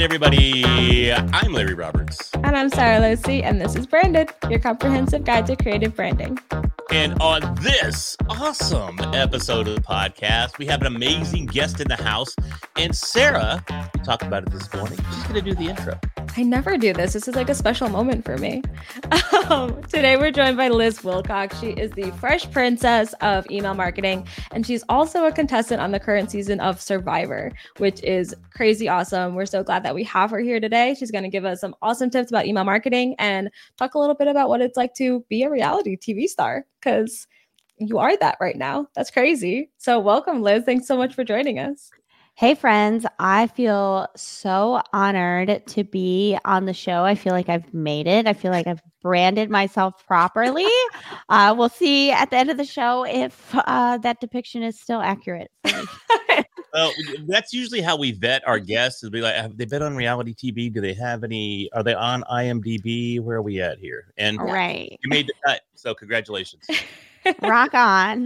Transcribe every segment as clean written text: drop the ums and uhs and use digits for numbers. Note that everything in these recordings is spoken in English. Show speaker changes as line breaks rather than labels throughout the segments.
everybody. I'm Larry Roberts.
And I'm Sarah Lucy, and this is Branded, your comprehensive guide to creative branding.
And on this awesome episode of the podcast, we have an amazing guest in the house. And Sarah, we talked about it this morning, she's going to do the intro.
I never do this. This is like a special moment for me. Today, we're joined by Liz Wilcox. She is the fresh princess of email marketing, and she's also a contestant on the current season of Survivor, which is crazy awesome. We're so glad that we have her here today. She's going to give us some awesome tips about email marketing and talk a little bit about what it's like to be a reality TV star, because you are that right now. That's crazy. So welcome, Liz. Thanks so much for joining us.
Hey, friends. I feel so honored to be on the show. I feel like I've made it. I feel like I've branded myself properly. We'll see at the end of the show if that depiction is still accurate for me.
Well, that's usually how we vet our guests. Is be like, have they been on reality TV? Do they have any? Are they on IMDb? Where are we at here? And
right,
you made the cut, so congratulations.
Rock on.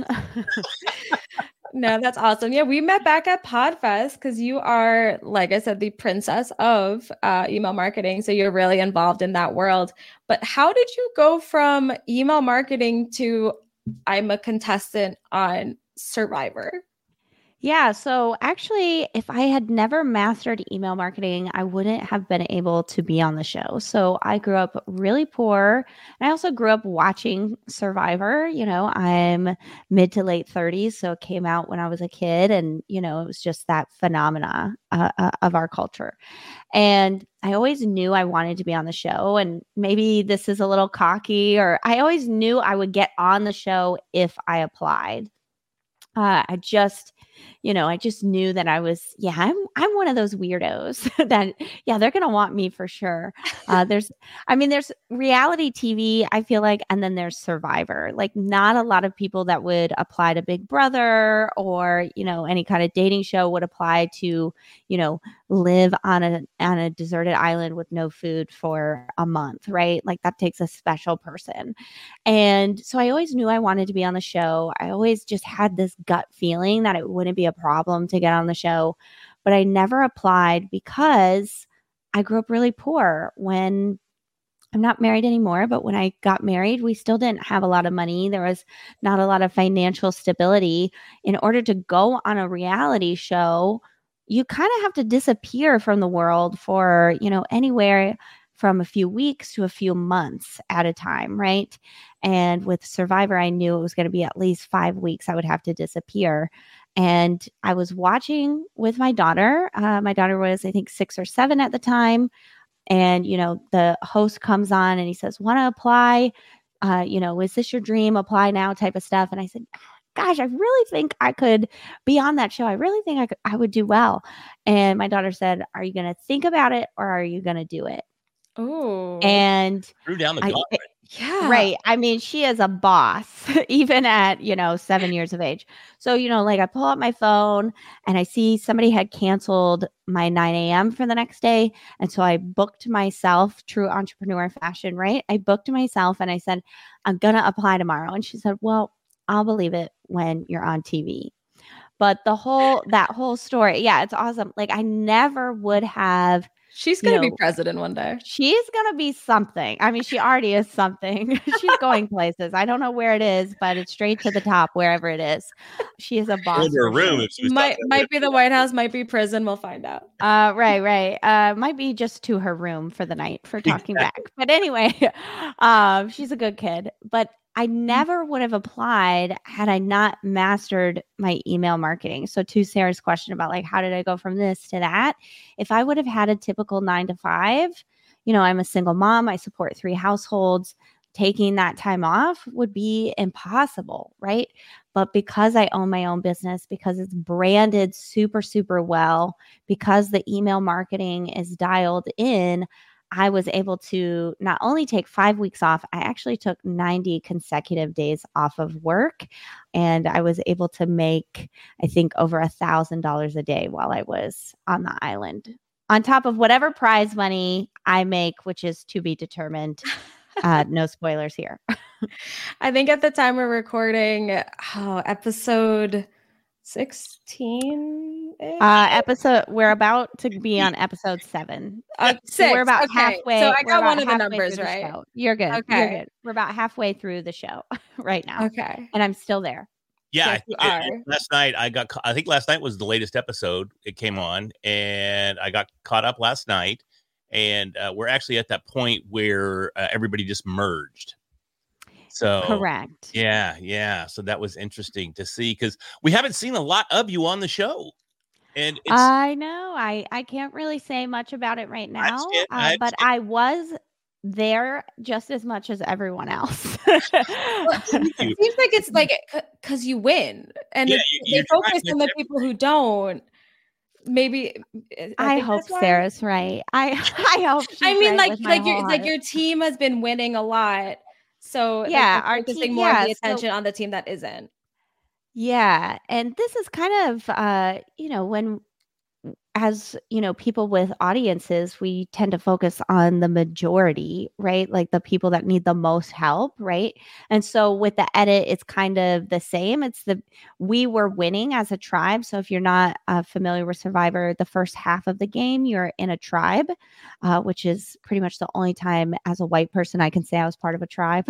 No, that's awesome. Yeah, we met back at PodFest because you are, like I said, the princess of email marketing. So you're really involved in that world. But how did you go from email marketing to I'm a contestant on Survivor?
Yeah. So actually, if I had never mastered email marketing, I wouldn't have been able to be on the show. So I grew up really poor. And I also grew up watching Survivor. You know, I'm mid to late 30s. So it came out when I was a kid. And, you know, it was just that phenomena of our culture. And I always knew I wanted to be on the show. And maybe this is a little cocky, or I always knew I would get on the show if I applied. I just knew that I was, I'm one of those weirdos that, they're going to want me for sure. There's reality TV, I feel like, and then there's Survivor. Like, not a lot of people that would apply to Big Brother or, any kind of dating show would apply to, live on a deserted island with no food for a month, right? Like, that takes a special person. And so I always knew I wanted to be on the show. I always just had this gut feeling that it wouldn't be a problem to get on the show, but I never applied because I grew up really poor. When I'm not married anymore, but when I got married, we still didn't have a lot of money. There was not a lot of financial stability. In order to go on a reality show, you kind of have to disappear from the world for, anywhere from a few weeks to a few months at a time, right? And with Survivor, I knew it was going to be at least 5 weeks I would have to disappear. And I was watching with my daughter. My daughter was, I think, 6 or 7 at the time. And, the host comes on and he says, want to apply? Is this your dream? Apply now type of stuff. And I said, gosh, I really think I could be on that show. I really think I would do well. And my daughter said, are you going to think about it or are you going to do it?
Oh,
and threw down the gauntlet.
Yeah.
Right. I mean, she is a boss, even at, 7 years of age. So, I pull out my phone and I see somebody had canceled my 9 a.m. for the next day. And so I booked myself, true entrepreneur fashion, right? I booked myself and I said, I'm going to apply tomorrow. And she said, well, I'll believe it when you're on TV. But that whole story, it's awesome. Like, I never would have.
She's going to be president one day.
She's going to be something. I mean, she already is something. She's going places. I don't know where it is, but it's straight to the top, wherever it is. She is a boss.
Her room.
Might be the White House, might be prison. We'll find out.
Right. Might be just to her room for the night for talking back. But anyway, she's a good kid. But I never would have applied had I not mastered my email marketing. So to Sarah's question about like, how did I go from this to that? If I would have had a typical 9 to 5, I'm a single mom, I support 3 households, taking that time off would be impossible, right? But because I own my own business, because it's branded super, super well, because the email marketing is dialed in, I was able to not only take 5 weeks off, I actually took 90 consecutive days off of work. And I was able to make, I think, over $1,000 a day while I was on the island, on top of whatever prize money I make, which is to be determined. No spoilers here.
I think at the time we're recording episode 16.
We're about to be on episode 7.
6.
So we're about halfway.
So I got one of the
halfway
numbers
through the
right.
show. You're good.
Okay.
You're good. We're about halfway through the show right now.
Okay.
And I'm still there.
Yeah,
Yes,
last night I think last night was the latest episode it came on, and I got caught up last night, and we're actually at that point where everybody just merged. So
correct.
Yeah. So that was interesting to see because we haven't seen a lot of you on the show. And
I know I can't really say much about it right now, but I was there just as much as everyone else.
It seems like it's like because you win, and they focus on the people who don't. Maybe
I hope Sarah's right. I hope.
I mean, like your team has been winning a lot, so
yeah,
our focusing more of the attention on the team that isn't.
Yeah, and this is kind of when, as people with audiences, we tend to focus on the majority, right? Like the people that need the most help, right? And so with the edit, it's kind of the same. We were winning as a tribe. So if you're not familiar with Survivor, the first half of the game, you're in a tribe, which is pretty much the only time as a white person I can say I was part of a tribe.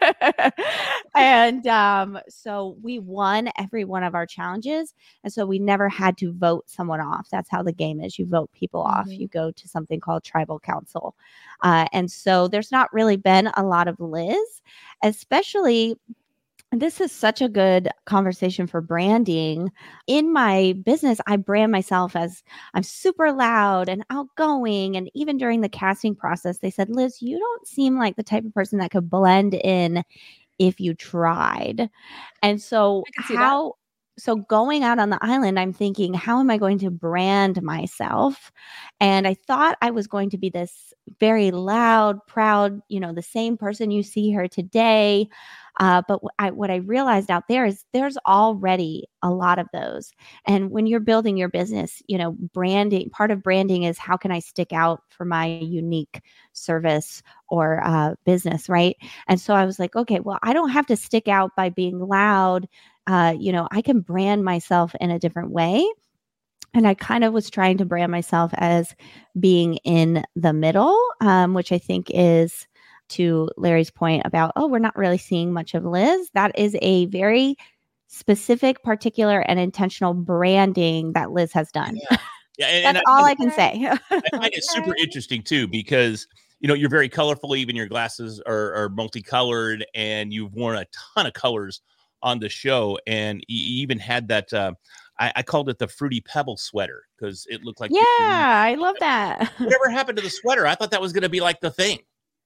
And so we won every one of our challenges. And so we never had to vote someone off. That's how the game is. You vote people off. You go to something called tribal council. And so there's not really been a lot of Liz, especially. This is such a good conversation for branding. In my business, I brand myself as I'm super loud and outgoing. And even during the casting process, they said, Liz, you don't seem like the type of person that could blend in if you tried. And so So going out on the island, I'm thinking, how am I going to brand myself? And I thought I was going to be this very loud, proud, the same person you see her today. But what I realized out there is there's already a lot of those. And when you're building your business, branding, part of branding is how can I stick out for my unique service or business, right? And so I was like, okay, well, I don't have to stick out by being loud. I can brand myself in a different way. And I kind of was trying to brand myself as being in the middle, which I think is, to Larry's point about, we're not really seeing much of Liz. That is a very specific, particular, and intentional branding that Liz has done.
Yeah.
That's all I can say.
I find it super interesting too, because you're very colorful. Even your glasses are multicolored, and you've worn a ton of colors on the show, and you even had that I called it the Fruity Pebble sweater because it looked like
I love that.
Whatever happened to the sweater? I thought that was going to be like the thing.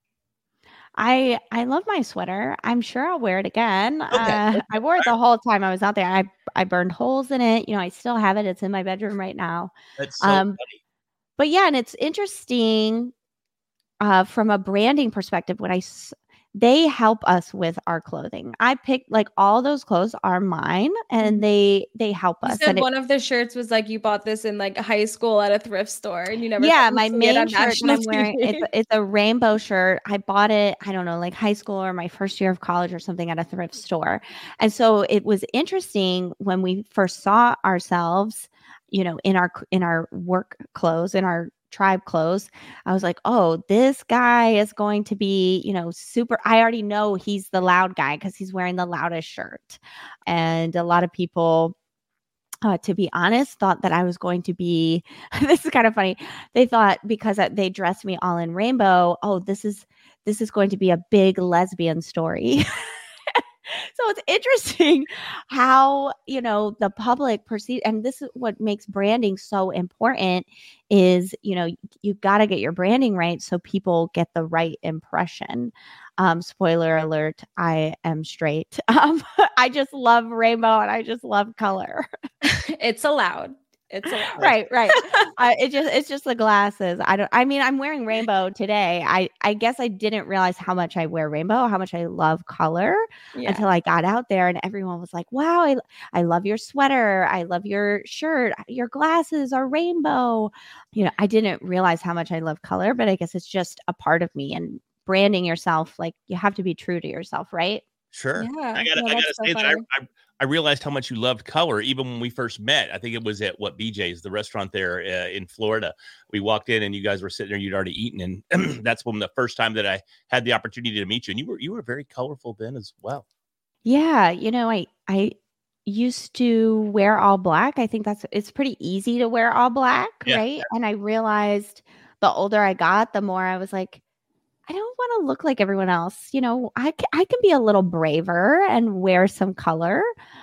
I love my sweater. I'm sure I'll wear it again.
Okay.
I wore it the whole time I was out there. I burned holes in it. I still have it. It's in my bedroom right now.
That's so funny.
But yeah, and it's interesting from a branding perspective when they help us with our clothing. I picked all those clothes are mine, and they help us.
You said one of the shirts was like you bought this in high school at a thrift store, and you never.
Yeah, my main shirt that I'm wearing it's a rainbow shirt. I bought it, I don't know, high school or my first year of college or something at a thrift store. And so it was interesting when we first saw ourselves, in our work clothes, in our tribe clothes. I was like, oh, this guy is going to be, super. I already know he's the loud guy because he's wearing the loudest shirt. And a lot of people, to be honest, thought that I was going to be, this is kind of funny. They thought because they dressed me all in rainbow, this is going to be a big lesbian story. So it's interesting how, the public perceive, and this is what makes branding so important is, you got to get your branding right so people get the right impression. Spoiler alert, I am straight. I just love rainbow and I just love color.
It's allowed. It's allowed.
Right. It's just the glasses. I'm wearing rainbow today. I guess I didn't realize how much I wear rainbow, how much I love color until I got out there and everyone was like, wow, I love your sweater. I love your shirt. Your glasses are rainbow. I didn't realize how much I love color, but I guess it's just a part of me, and branding yourself, you have to be true to yourself, right?
Sure.
Yeah,
I
no,
gotta
that's so
say that
funny.
I realized how much you loved color even when we first met. I think it was at BJ's, the restaurant there in Florida. We walked in and you guys were sitting there. You'd already eaten, and that's when the first time that I had the opportunity to meet you. And you were very colorful then as well.
Yeah, I used to wear all black. I think it's pretty easy to wear all black,
Yeah.
right? And I realized the older I got, the more I was like, I don't want to look like everyone else. I can be a little braver and wear some color,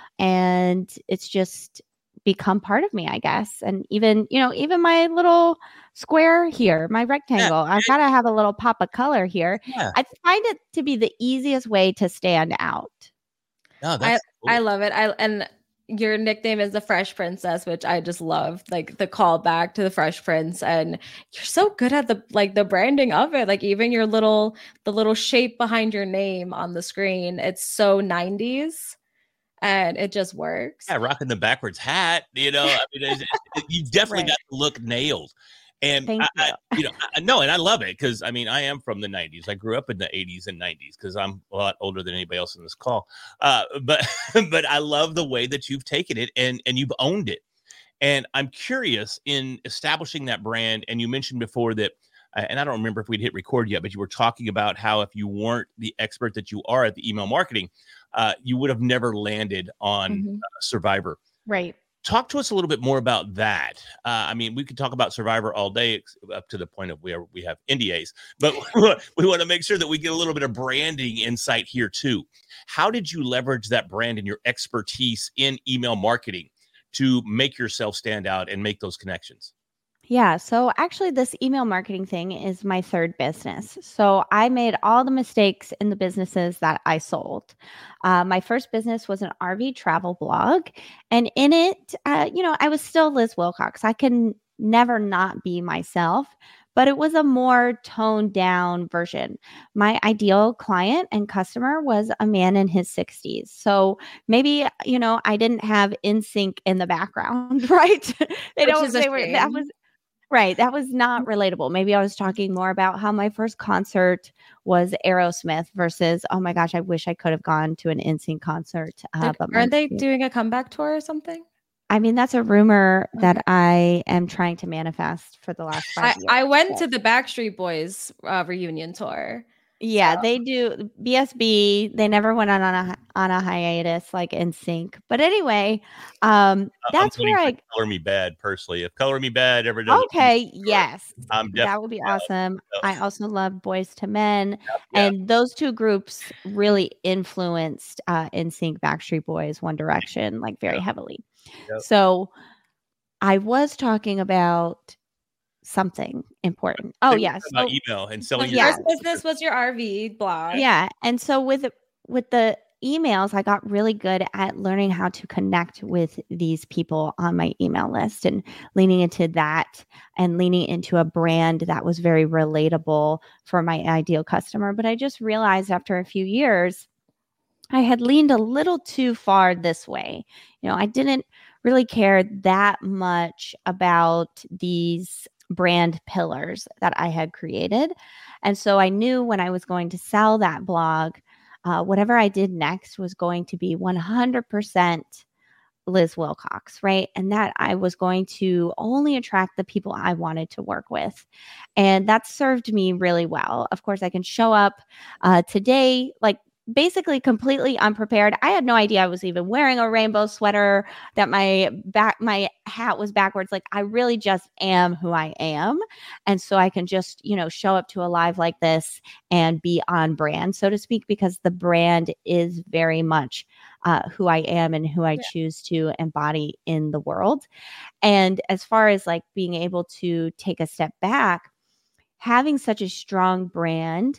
and it's just become part of me, I guess. And even my little square here, my
Yeah.
rectangle, I've got to have a little pop of color here.
Yeah.
I find it to be the easiest way to stand out.
No,
I
that's
I
cool.
love it. And your nickname is the Fresh Princess, which I just love, like the callback to the Fresh Prince. And you're so good at the branding of it. Like even the little shape behind your name on the screen. It's so 90s and it just works.
Yeah, rocking the backwards hat. I mean, you definitely
Right.
got the look nailed. And
Thank you.
I know, and I love it because I mean, I am from the '90s. I grew up in the '80s and '90s because I'm a lot older than anybody else in this call. But but I love the way that you've taken it and you've owned it. And I'm curious in establishing that brand. And you mentioned before that, and I don't remember if we'd hit record yet, but you were talking about how if you weren't the expert that you are at the email marketing, you would have never landed on
Mhm.
Survivor.
Right.
Talk to us a little bit more about that. I mean, we could talk about Survivor all day up to the point of where we have NDAs, but we want to make sure that we get a little bit of branding insight here too. How did you leverage that brand and your expertise in email marketing to make yourself stand out and make those connections?
Yeah. So actually, this email marketing thing is my third business. So I made all the mistakes in the businesses that I sold. My first business was an RV travel blog. And in it, I was still Liz Wilcox. I can never not be myself, but it was a more toned down version. My ideal client and customer was a man in his 60s. So maybe, I didn't have NSYNC in the background, right?
Which is a
That
shame.
was right. That was not relatable. Maybe I was talking more about how my first concert was Aerosmith versus, oh my gosh, I wish I could have gone to an NSYNC concert.
Like,
But
aren't they doing a comeback tour or something?
I mean, that's a rumor
Okay.
that I am trying to manifest for the last 5 years.
I went
So,
to the Backstreet Boys reunion tour.
yeah, they do BSB. They never went on a hiatus like NSYNC. But anyway,
I'm
that's
voting
where
for
I
Color Me Bad personally. If Color Me Bad ever does a
Okay,
tour,
yes.
I'm
That
definitely
would be
down.
awesome.
So,
I also love Boys to Men,
yeah.
and those two groups really influenced NSYNC, Backstreet Boys, One Direction, like very heavily.
Yep.
So I was talking about something important. Oh,
They were
yeah.
talking about
So
email and
The
selling your
yeah,
first business was your RV blog.
yeah. And so with the emails, I got really good at learning how to connect with these people on my email list and leaning into that and leaning into a brand that was very relatable for my ideal customer. But I just realized after a few years, I had leaned a little too far this way. I didn't really care that much about these brand pillars that I had created. And so I knew when I was going to sell that blog, whatever I did next was going to be 100% Liz Wilcox, right? And that I was going to only attract the people I wanted to work with. And that served me really well. Of course, I can show up today, like basically completely unprepared. I had no idea I was even wearing a rainbow sweater, that my hat was backwards. Like I really just am who I am. And so I can just, show up to a live like this and be on brand, so to speak, because the brand is very much who I am and who I choose to embody in the world. And as far as like being able to take a step back, having such a strong brand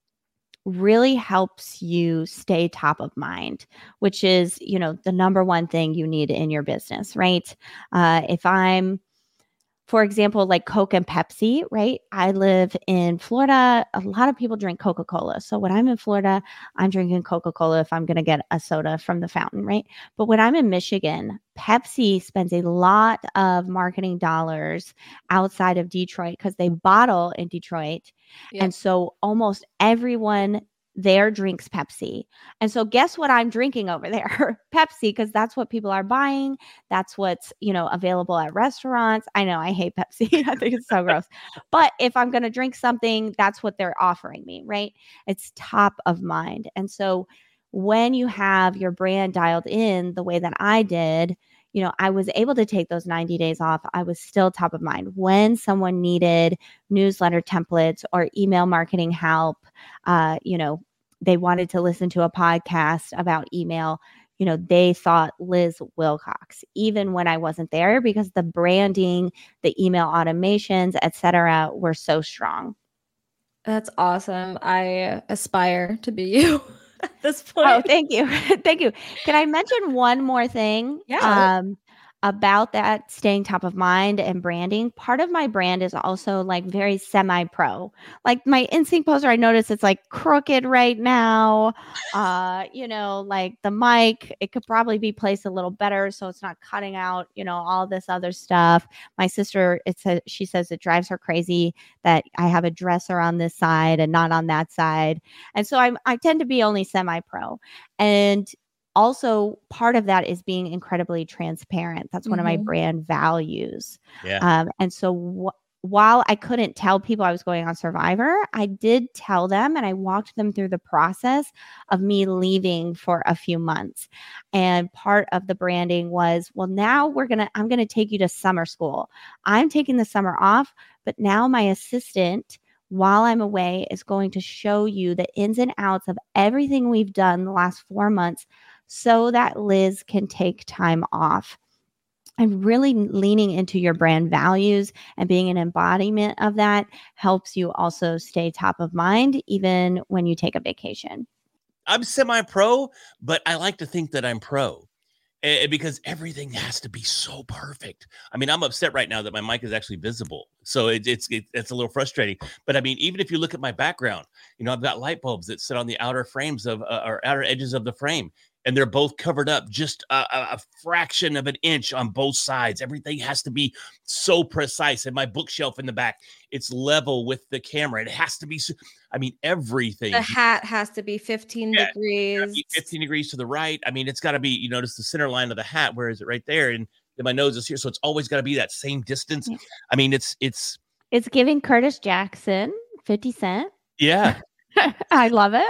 really helps you stay top of mind, which is, the number one thing you need in your business, right? If I'm, for example, like Coke and Pepsi, right? I live in Florida. A lot of people drink Coca-Cola. So when I'm in Florida, I'm drinking Coca-Cola if I'm going to get a soda from the fountain, right? But when I'm in Michigan, Pepsi spends a lot of marketing dollars outside of Detroit because they bottle in Detroit.
Yep.
And so almost everyone their drinks Pepsi. And so guess what I'm drinking over there? Pepsi, because that's what people are buying. That's what's, available at restaurants. I know I hate Pepsi. I think it's so gross. But if I'm going to drink something, that's what they're offering me, right? It's top of mind. And so when you have your brand dialed in the way that I did, I was able to take those 90 days off. I was still top of mind. When someone needed newsletter templates or email marketing help, they wanted to listen to a podcast about email, they thought Liz Wilcox, even when I wasn't there, because the branding, the email automations, etc., were so strong.
That's awesome. I aspire to be you. At this point.
Oh, thank you. Thank you. Can I mention one more thing?
Yeah.
About that staying top of mind and branding. Part of my brand is also like very semi-pro. Like my Instinct poster, I noticed it's like crooked right now. Like the mic, it could probably be placed a little better so it's not cutting out, all this other stuff. My sister, she says it drives her crazy that I have a dresser on this side and not on that side. And so I tend to be only semi-pro. And also, part of that is being incredibly transparent. That's one of my brand values.
Yeah.
And so while I couldn't tell people I was going on Survivor, I did tell them, and I walked them through the process of me leaving for a few months. And part of the branding was, well, now I'm going to take you to summer school. I'm taking the summer off, but now my assistant, while I'm away, is going to show you the ins and outs of everything we've done the last 4 months, so that Liz can take time off. And really leaning into your brand values and being an embodiment of that helps you also stay top of mind, even when you take a vacation.
I'm semi-pro, but I like to think that I'm pro. Because everything has to be so perfect. I mean, I'm upset right now that my mic is actually visible. So it's a little frustrating. But I mean, even if you look at my background, I've got light bulbs that sit on the outer frames of or outer edges of the frame. And they're both covered up just a fraction of an inch on both sides. Everything has to be so precise. And my bookshelf in the back, it's level with the camera. It has to be, everything.
The hat has to be 15 degrees.
15 degrees to the right. I mean, it's got to be, you notice the center line of the hat. Where is it? Right there. And then my nose is here. So it's always got to be that same distance. Yeah. I mean, it's
giving Curtis Jackson 50 Cent.
Yeah.
I love it.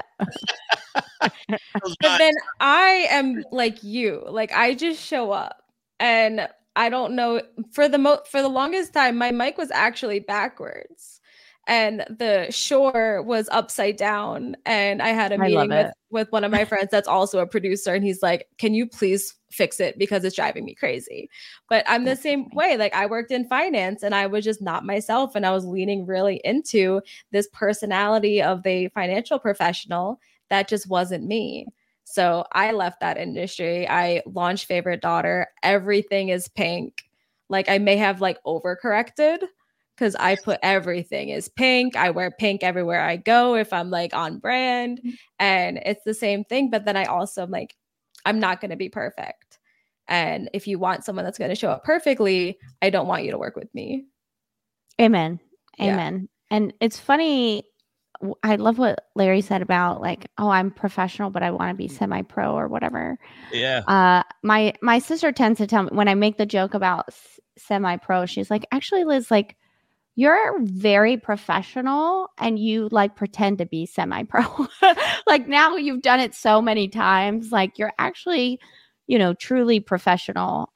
But then I am like you. Like I just show up, and I don't know, for the longest time my mic was actually backwards and the shore was upside down, and I had a meeting with one of my friends that's also a producer, and he's like, can you please fix it because it's driving me crazy? But I'm the same way. Like I worked in finance and I was just not myself, and I was leaning really into this personality of the financial professional that just wasn't me. So I left that industry. I launched Favorite Daughter. Everything is pink. Like I may have like overcorrected because I put everything is pink. I wear pink everywhere I go if I'm like on brand, and it's the same thing. But then I also am like, I'm not going to be perfect. And if you want someone that's going to show up perfectly, I don't want you to work with me.
Amen. Amen. Yeah. And it's funny. I love what Larry said about like, oh, I'm professional, but I want to be semi-pro or whatever.
Yeah.
My sister tends to tell me when I make the joke about semi-pro, she's like, actually, Liz, like you're very professional and you like pretend to be semi-pro. Like now you've done it so many times, like you're actually, truly professional.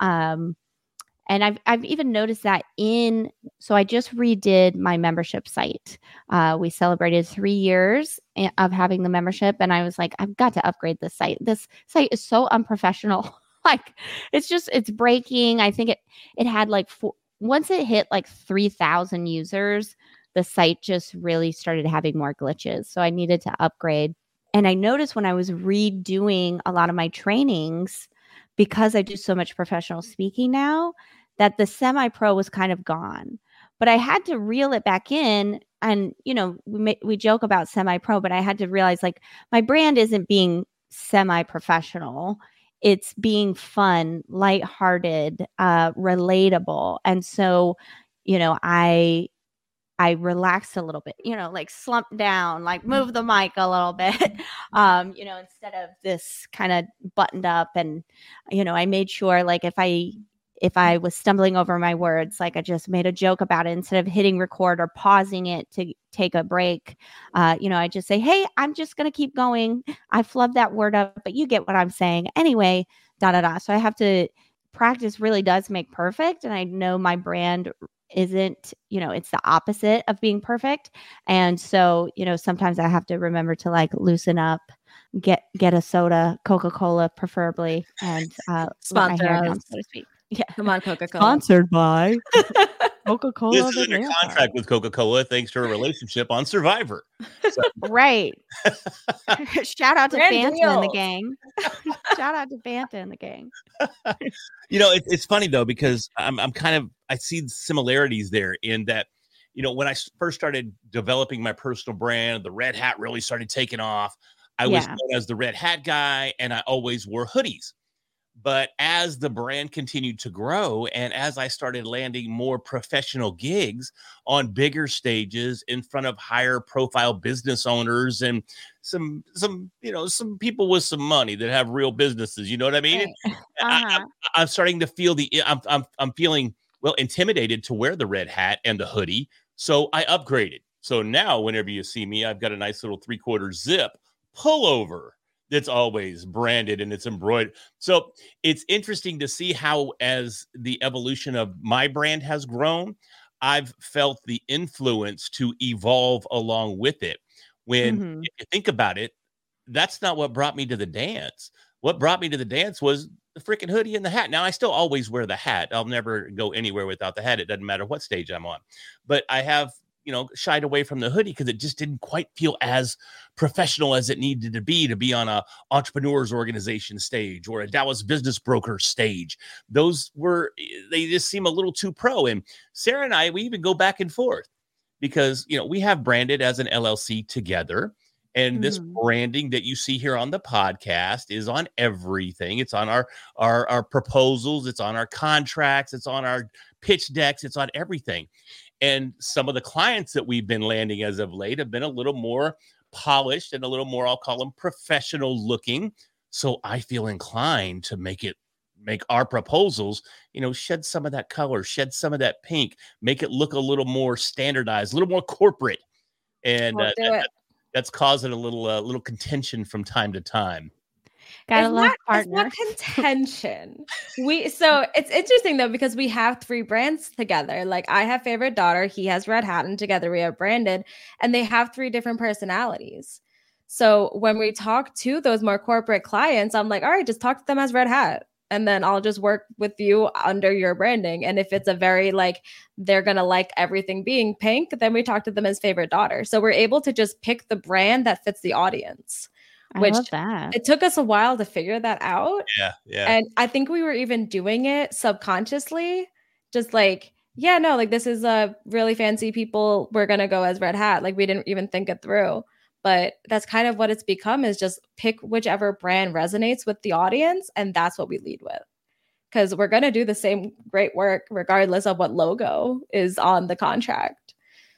And I've even noticed that so I just redid my membership site. We celebrated 3 years of having the membership, and I was like, I've got to upgrade this site. This site is so unprofessional. Like it's breaking. I think it had like once it hit like 3,000 users, the site just really started having more glitches. So I needed to upgrade. And I noticed when I was redoing a lot of my trainings, because I do so much professional speaking now, that the semi-pro was kind of gone. But I had to reel it back in. And, we joke about semi-pro, but I had to realize like my brand isn't being semi-professional. It's being fun, lighthearted, relatable. And so, I I relaxed a little bit, like slumped down, like move the mic a little bit, instead of this kind of buttoned up. And, I made sure like if I was stumbling over my words, like I just made a joke about it instead of hitting record or pausing it to take a break. I just say, hey, I'm just going to keep going. I flubbed that word up, but you get what I'm saying. Anyway, So I have to practice really does make perfect. And I know my brand isn't, it's the opposite of being perfect. And so, sometimes I have to remember to like loosen up, get a soda, Coca-Cola preferably, and let my hair down, so to speak.
Yeah, come on, Coca-Cola.
Sponsored by Coca-Cola.
This is under contract with Coca-Cola thanks to a relationship on Survivor. So.
Right. Shout out to Fanta and the gang. Shout out to Fanta and the gang.
It's funny though, because I see similarities there in that, when I first started developing my personal brand, the Red Hat really started taking off. I was known as the Red Hat guy, and I always wore hoodies. But as the brand continued to grow, and as I started landing more professional gigs on bigger stages in front of higher profile business owners and some people with some money that have real businesses, you know what I mean?
Uh-huh.
I'm starting to feel I'm feeling intimidated to wear the red hat and the hoodie. So I upgraded. So now whenever you see me, I've got a nice little 3/4 zip pullover that's always branded and it's embroidered. So it's interesting to see how, as the evolution of my brand has grown, I've felt the influence to evolve along with it. When if you think about it, that's not what brought me to the dance. What brought me to the dance was the freaking hoodie and the hat. Now I still always wear the hat. I'll never go anywhere without the hat. It doesn't matter what stage I'm on, but I have, shied away from the hoodie because it just didn't quite feel as professional as it needed to be on a entrepreneurs organization stage or a Dallas business broker stage. They just seem a little too pro. And Sarah and I, we even go back and forth because, we have branded as an LLC together. And this branding that you see here on the podcast is on everything. It's on our proposals. It's on our contracts. It's on our pitch decks. It's on everything. And some of the clients that we've been landing as of late have been a little more polished and a little more, I'll call them professional looking. So I feel inclined to make our proposals, shed some of that color, shed some of that pink, make it look a little more standardized, a little more corporate. And that's causing a little contention from time to time.
It's not contention. So it's interesting though, because we have 3 brands together. Like I have Favorite Daughter, he has Red Hat, and together we have branded, and they have 3 different personalities. So when we talk to those more corporate clients, I'm like, all right, just talk to them as Red Hat. And then I'll just work with you under your branding. And if it's a very they're going to like everything being pink, then we talk to them as Favorite Daughter. So we're able to just pick the brand that fits the audience.
I love that.
It took us a while to figure that out.
Yeah.
And I think we were even doing it subconsciously, just this is a really fancy people. We're going to go as Red Hat. We didn't even think it through. But that's kind of what it's become, is just pick whichever brand resonates with the audience. And that's what we lead with. Because we're going to do the same great work regardless of what logo is on the contract.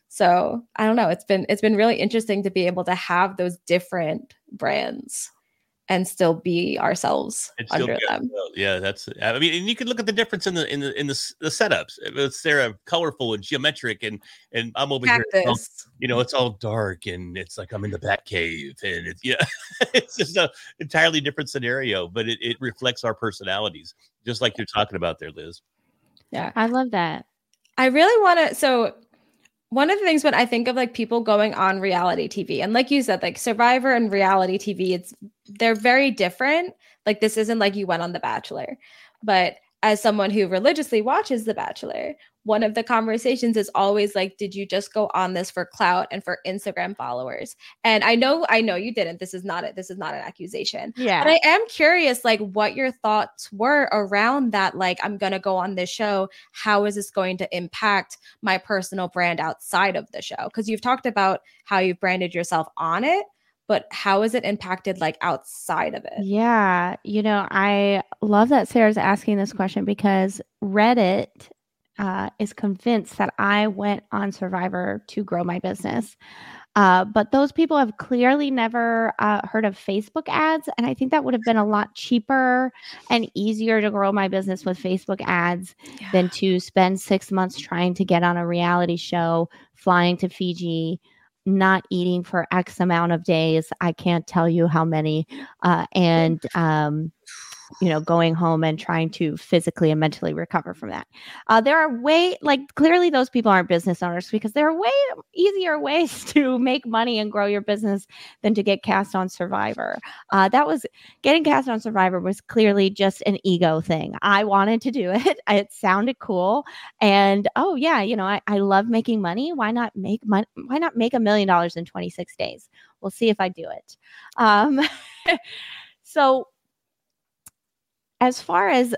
So I don't know. It's been really interesting to be able to have those different brands and still be ourselves under them.
Yeah, and you can look at the difference in the setups. It's Sarah colorful and geometric, and I'm over
Cactus.
here. It's all dark, and it's like I'm in the Batcave, and it's just a entirely different scenario, but it reflects our personalities, just like you're talking about there, Liz.
Yeah, I love that.
I really want to. So one of the things when I think of people going on reality TV, and like you said, Survivor and reality TV, they're very different. This isn't you went on The Bachelor, but as someone who religiously watches The Bachelor, one of the conversations is always did you just go on this for clout and for Instagram followers? And I know you didn't. This is not an accusation.
Yeah.
But I am curious, what your thoughts were around that. I'm going to go on this show. How is this going to impact my personal brand outside of the show? Because you've talked about how you've branded yourself on it, but how is it impacted outside of it?
Yeah. I love that Sarah's asking this question because Reddit, is convinced that I went on Survivor to grow my business. But those people have clearly never heard of Facebook ads. And I think that would have been a lot cheaper and easier to grow my business with Facebook ads than to spend 6 months trying to get on a reality show, flying to Fiji, not eating for X amount of days. I can't tell you how many. And going home and trying to physically and mentally recover from that. There are clearly those people aren't business owners, because there are way easier ways to make money and grow your business than to get cast on Survivor. Getting cast on Survivor was clearly just an ego thing. I wanted to do it. It sounded cool. And, I love making money. Why not make money? Why not make $1 million in 26 days? We'll see if I do it. So, as far as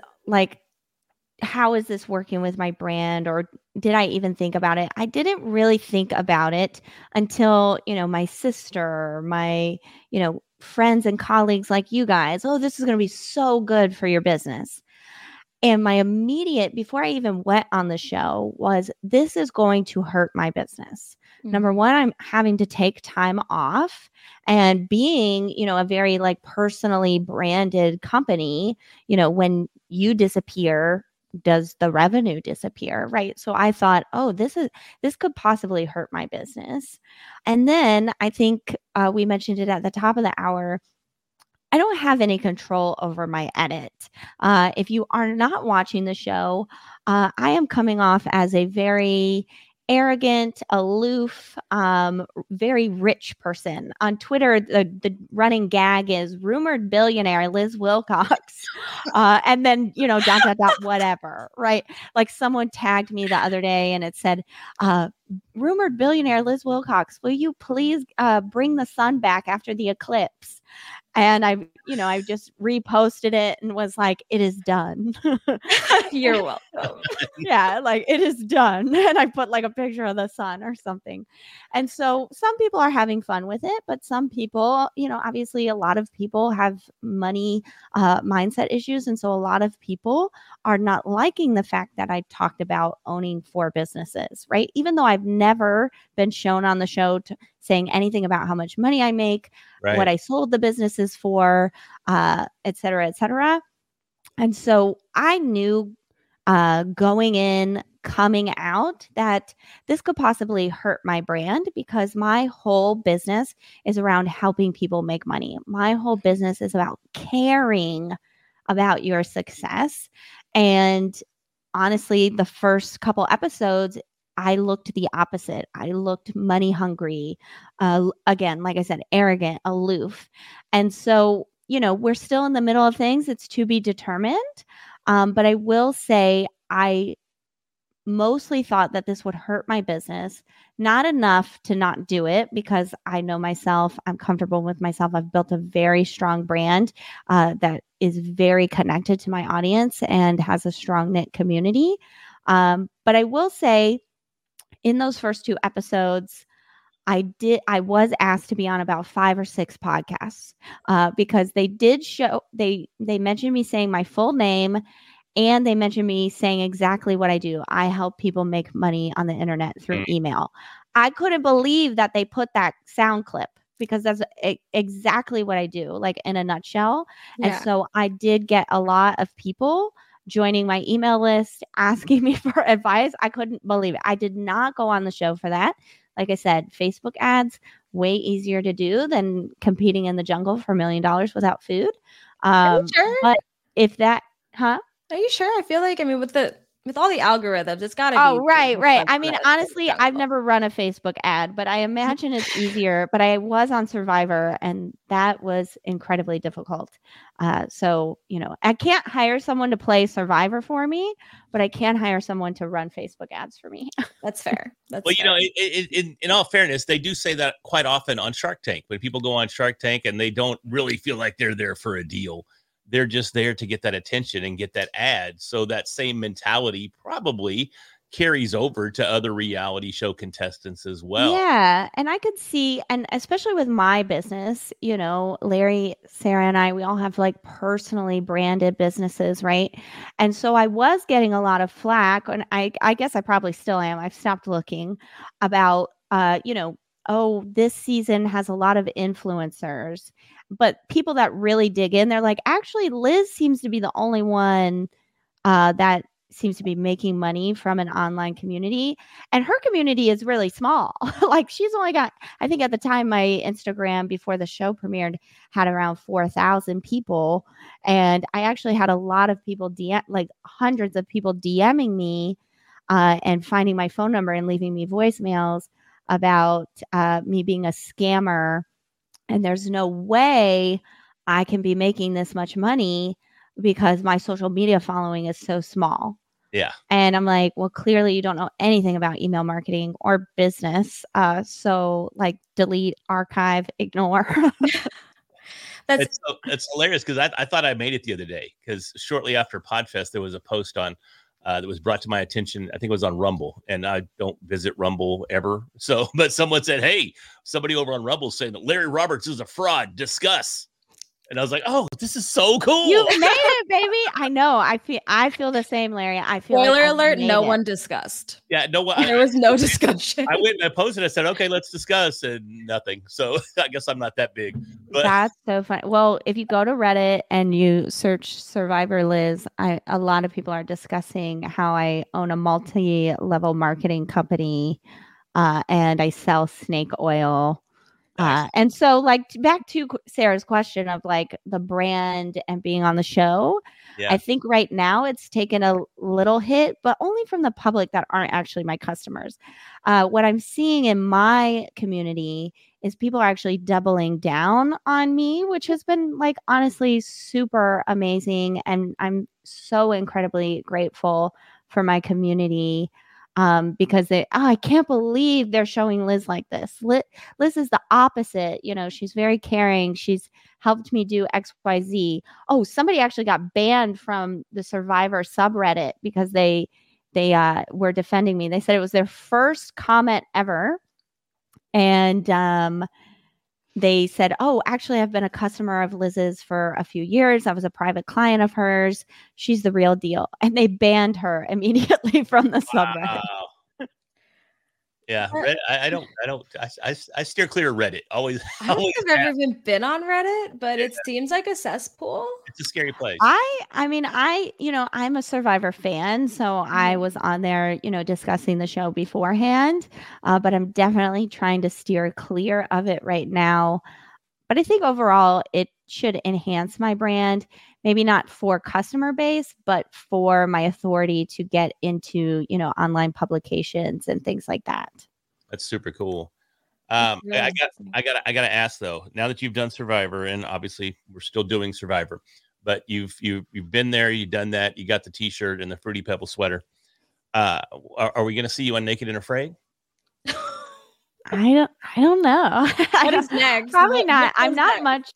how is this working with my brand, or did I even think about it? I didn't really think about it until, my sister, my, friends and colleagues like you guys, oh, this is going to be so good for your business. And my immediate, before I even went on the show, was this is going to hurt my business. Mm-hmm. Number one, I'm having to take time off, and being, a very personally branded company, when you disappear, does the revenue disappear, right? So I thought, oh, this could possibly hurt my business. And then I think we mentioned it at the top of the hour, I don't have any control over my edit. If you are not watching the show, I am coming off as a very arrogant, aloof, very rich person. On Twitter, the running gag is rumored billionaire Liz Wilcox. And then, whatever, right? Like someone tagged me the other day and it said, rumored billionaire Liz Wilcox, will you please bring the sun back after the eclipse? And I just reposted it and was like, it is done.
You're welcome.
Yeah, it is done. And I put a picture of the sun or something. And so some people are having fun with it, but some people, obviously a lot of people have money mindset issues. And so a lot of people are not liking the fact that I talked about owning 4 businesses, right? Even though I've never been shown on the show saying anything about how much money I make, right, what I sold the businesses for, et cetera, et cetera. And so I knew coming out, that this could possibly hurt my brand, because my whole business is around helping people make money. My whole business is about caring about your success. And honestly, the first couple episodes, I looked the opposite. I looked money hungry. Again, like I said, arrogant, aloof. And so, we're still in the middle of things. It's to be determined. But I will say I mostly thought that this would hurt my business, not enough to not do it, because I know myself, I'm comfortable with myself. I've built a very strong brand that is very connected to my audience and has a strong knit community. But I will say, in those first 2 episodes, I was asked to be on about 5 or 6 podcasts because they did show, they mentioned me saying my full name, and they mentioned me saying exactly what I do. I help people make money on the internet through email. I couldn't believe that they put that sound clip, because that's exactly what I do, in a nutshell. Yeah. And so I did get a lot of people joining my email list, asking me for advice. I couldn't believe it. I did not go on the show for that. Like I said, Facebook ads, way easier to do than competing in the jungle for $1 million without food.
Are you sure?
But if that,
Are you sure? I feel like, with all the algorithms, it's got to be.
Oh, right. Honestly, I've never run a Facebook ad, but I imagine it's easier. But I was on Survivor, and that was incredibly difficult. So, I can't hire someone to play Survivor for me, but I can hire someone to run Facebook ads for me.
That's fair.
Well, in all fairness, they do say that quite often on Shark Tank. When people go on Shark Tank and they don't really feel like they're there for a deal, they're just there to get that attention and get that ad. So that same mentality probably carries over to other reality show contestants as well.
Yeah. And I could see, and especially with my business, you know, Larry, Sarah, and I, we all have like personally branded businesses, right? And so I was getting a lot of flack, and I guess I probably still am. I've stopped looking about, you know, oh, this season has a lot of influencers. But people that really dig in, they're like, actually, Liz seems to be the only one that seems to be making money from an online community, and her community is really small. Like she's only got, I think at the time my Instagram before the show premiered had around 4,000 people, and I actually had a lot of people like hundreds of people DMing me and finding my phone number and leaving me voicemails about me being a scammer, and there's no way I can be making this much money because my social media following is so small.
Yeah.
And I'm like, well, clearly you don't know anything about email marketing or business. So like delete, archive, ignore.
That's
it's hilarious because I thought I made it the other day, because shortly after Podfest, there was a post on that was brought to my attention. I think it was on Rumble, and I don't visit Rumble ever. So, but someone said, hey, somebody over on Rumble saying that Larry Roberts is a fraud. Discuss. And I was like, "Oh, this is so cool!
You made it, baby!" I know. I feel the same, Larry. I feel.
Spoiler
like
alert! No one discussed.
Yeah, no one.
There was no discussion.
I went and I posted. I said, "Okay, let's discuss," and nothing. So I guess I'm not that big. But
that's so funny. Well, if you go to Reddit and you search Survivor Liz, a lot of people are discussing how I own a multi-level marketing company, and I sell snake oil.
Nice.
And so like back to Sarah's question of like the brand and being on the show, I think right now it's taken a little hit, but only from the public that aren't actually my customers. What I'm seeing in my community is people are actually doubling down on me, which has been like honestly super amazing. And I'm so incredibly grateful for my community. Because I can't believe they're showing Liz like this. Liz is the opposite. You know, she's very caring. She's helped me do XYZ. Oh, somebody actually got banned from the Survivor subreddit because they were defending me. They said it was their first comment ever. And they said, oh, actually, I've been a customer of Liz's for a few years. I was a private client of hers. She's the real deal. And they banned her immediately from the subreddit.
Yeah, I steer clear of Reddit. Always.
I don't think I've ever even been on Reddit, but it seems like a cesspool.
It's a scary place.
I mean, I'm a Survivor fan, so I was on there, discussing the show beforehand, but I'm definitely trying to steer clear of it right now. But I think overall, it should enhance my brand, maybe not for customer base, but for my authority to get into, online publications and things like that.
That's super cool. I gotta ask though, now that you've done Survivor, and obviously we're still doing Survivor, but you've been there, you've done that, you got the t-shirt and the Fruity Pebble sweater. Are we going to see you on Naked and Afraid?
I don't know.
What is next?
Probably not. I'm not much,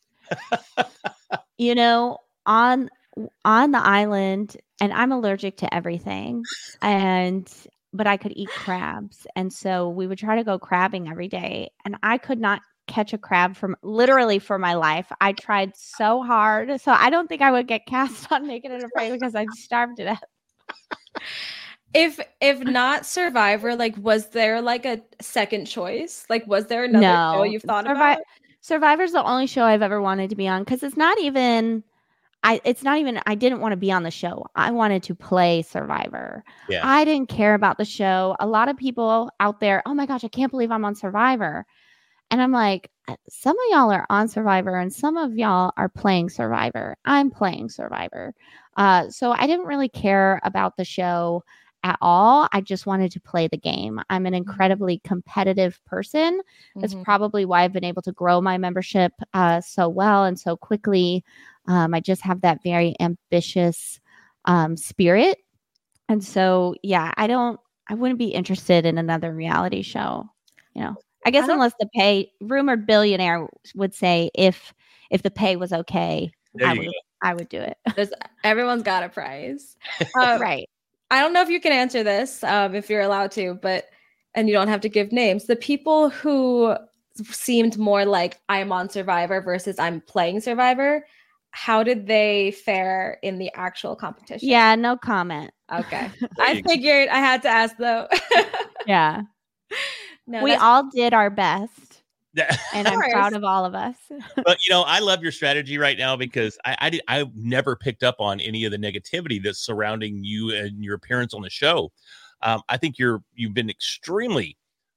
on the island, and I'm allergic to everything. But I could eat crabs. And so we would try to go crabbing every day. And I could not catch a crab literally for my life. I tried so hard. So I don't think I would get cast on Naked and Afraid because I'd starve to death.
If not Survivor, like, was there like a second choice? Like, was there another show you've thought about?
Survivor's the only show I've ever wanted to be on, because it's not even I didn't want to be on the show. I wanted to play Survivor.
Yeah.
I didn't care about the show. A lot of people out there, oh my gosh, I can't believe I'm on Survivor. And I'm like, some of y'all are on Survivor and some of y'all are playing Survivor. I'm playing Survivor. So I didn't really care about the show at all. I just wanted to play the game. I'm an incredibly competitive person. That's probably why I've been able to grow my membership so well and so quickly. I just have that very ambitious spirit. And so, yeah, I wouldn't be interested in another reality show, I guess unless the rumored billionaire would say if the pay was okay, I would do it.
Everyone's got a prize.
Right.
I don't know if you can answer this, if you're allowed to, and you don't have to give names. The people who seemed more like I'm on Survivor versus I'm playing Survivor, how did they fare in the actual competition?
Yeah, no comment.
Okay. I figured I had to ask though.
Yeah.
No,
we all did our best. And I'm proud of all of us.
But I love your strategy right now because I've never picked up on any of the negativity that's surrounding you and your appearance on the show. I think you've been extremely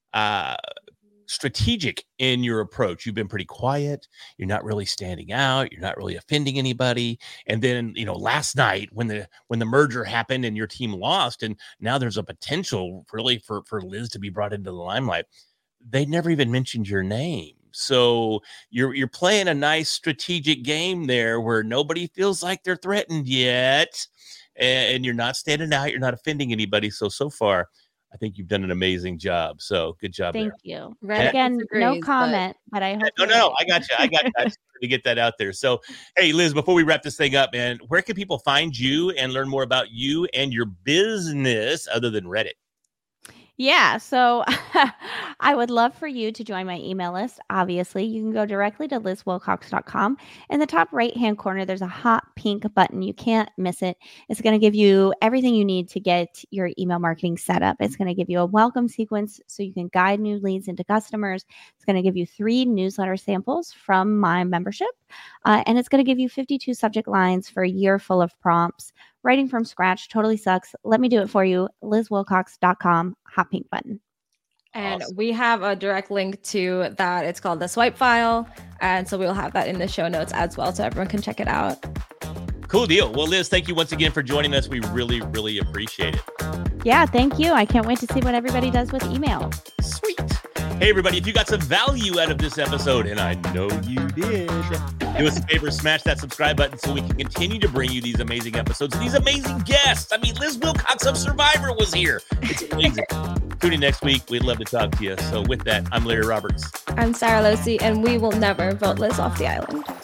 strategic in your approach. You've been pretty quiet. You're not really standing out. You're not really offending anybody. And then, last night when the merger happened and your team lost, and now there's a potential really for Liz to be brought into the limelight, they never even mentioned your name. So you're playing a nice strategic game there where nobody feels like they're threatened yet. And you're not standing out. You're not offending anybody. So far, I think you've done an amazing job. So good job.
Thank
there.
You. Right. Again, no comment, but I hope.
No, I got you. I got to get that out there. So, hey, Liz, before we wrap this thing up, man, where can people find you and learn more about you and your business other than Reddit?
Yeah, so I would love for you to join my email list. Obviously, you can go directly to lizwilcox.com. In the top right-hand corner, there's a hot pink button. You can't miss it. It's going to give you everything you need to get your email marketing set up. It's going to give you a welcome sequence so you can guide new leads into customers. It's going to give you 3 newsletter samples from my membership. And it's going to give you 52 subject lines for a year full of prompts. Writing from scratch totally sucks. Let me do it for you. LizWilcox.com, hot pink button.
And we have a direct link to that. It's called the Swipe File. And so we'll have that in the show notes as well, so everyone can check it out.
Cool deal. Well, Liz, thank you once again for joining us. We really, really appreciate it.
Yeah, thank you. I can't wait to see what everybody does with email.
Sweet. Hey, everybody, if you got some value out of this episode, and I know you did, do us a favor, smash that subscribe button so we can continue to bring you these amazing episodes, these amazing guests. I mean, Liz Wilcox of Survivor was here. It's amazing. Tune in next week. We'd love to talk to you. So with that, I'm Larry Roberts.
I'm Sarah Losey, and we will never vote Liz off the island.